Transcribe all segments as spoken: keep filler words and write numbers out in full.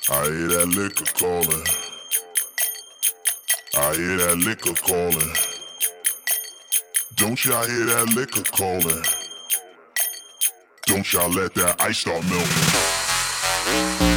I hear that liquor calling. I hear that liquor calling. Don't y'all hear that liquor calling? Don't y'all let that ice start melting.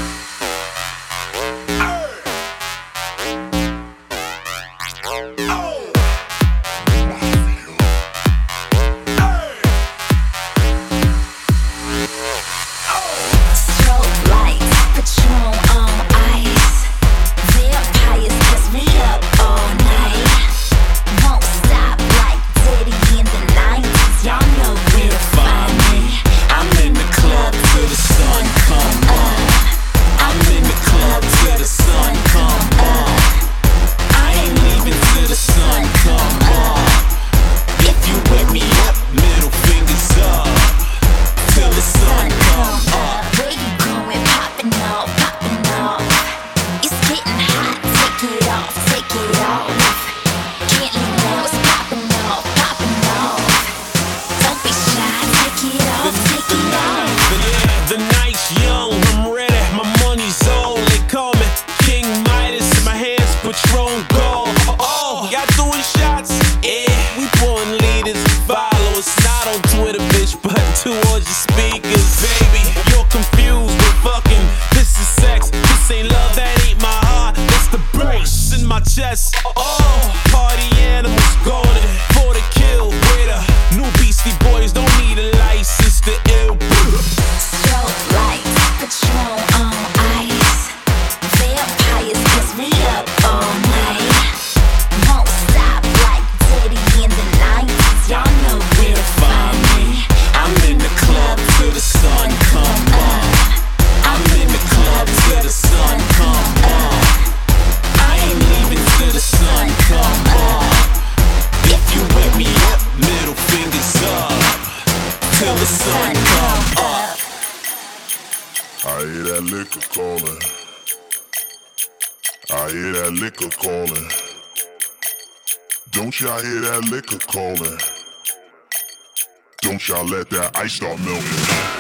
Towards your speakers, baby, you're confused with fucking. This is sex, this ain't love, that ain't my heart. That's the bass in my chest. Oh, party animals going for the kill. With a new Beastie Boys, don't need a license to ill. Strobe lights, Patron on ice. Vampires, cause we up all night. Won't stop like Diddy in the nineties. Y'all know where to find me. I'm in the club till the sun come up. I'm in the club till the sun come up. I ain't leaving till the sun come up. If you with me up, middle fingers up till the sun come up. I hear that liquor calling. I hear that liquor calling. Don't y'all hear that liquor calling? Don't y'all let that ice start melting.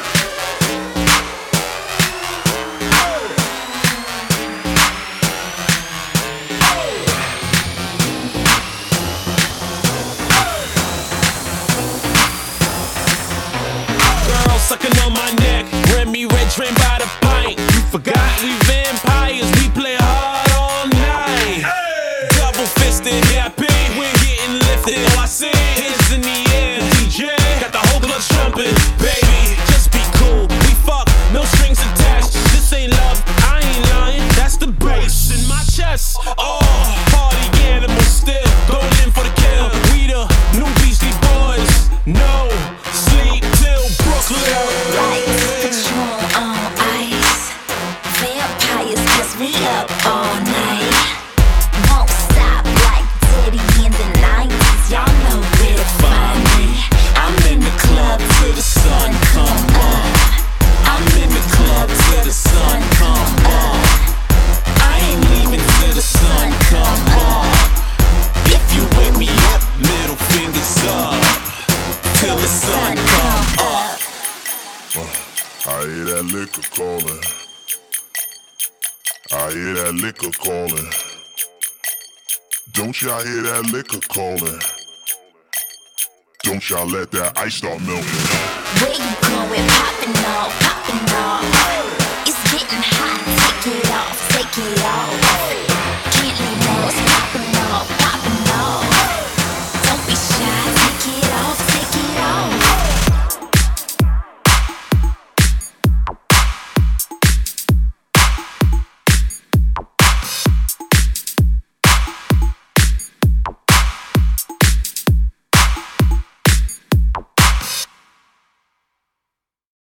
Sucking on my neck, Remy Red train by the pint. You forgot we vampires, we play hard all night. Hey! Double fisted, happy, we're getting lifted. All I see hands in the air, D J got the whole club jumping. Baby, just be cool, we fuck, no strings attached. This ain't love, I ain't lying, that's the bass in my chest. Oh, party animals still going in for the kill. We the new Beastie Boys, no sleep till Brooklyn. Lights, Patron on ice. Vampires, cause we up all night. Won't stop like Diddy in the nineties. Y'all know where to find me. I'm in the club till the sun come up. I'm in the club till the sun come up. I ain't leaving till the sun come up. If you with me up, middle fingers up till the sun come up. I hear that liquor calling. I hear that liquor calling. Don't y'all hear that liquor calling? Don't y'all let that ice start melting. Where you going? Popping off, popping off.